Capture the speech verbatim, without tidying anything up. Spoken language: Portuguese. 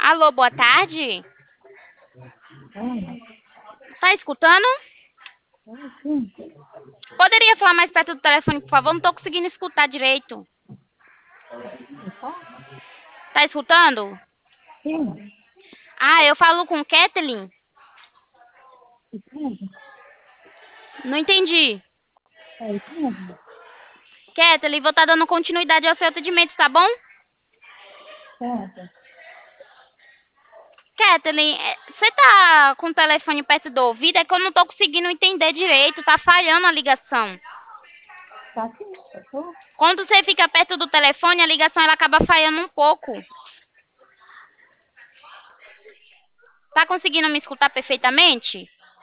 Alô, boa tarde. Ah, Tá escutando? ah, sim. Poderia falar mais perto do telefone, por favor? Não tô conseguindo escutar direito. Tá? Tá escutando? Sim. Ah, eu falo com Kathleen? Isso mesmo. Não entendi. É isso mesmo. Kathleen, vou estar dando continuidade ao seu atendimento, tá bom? Certo. Kathleen, é, você tá com o telefone perto do ouvido? É que eu não tô conseguindo entender direito, tá falhando a ligação. Tá sim. Eu tô. Quando você fica perto do telefone, a ligação ela acaba falhando um pouco. Tá conseguindo me escutar perfeitamente?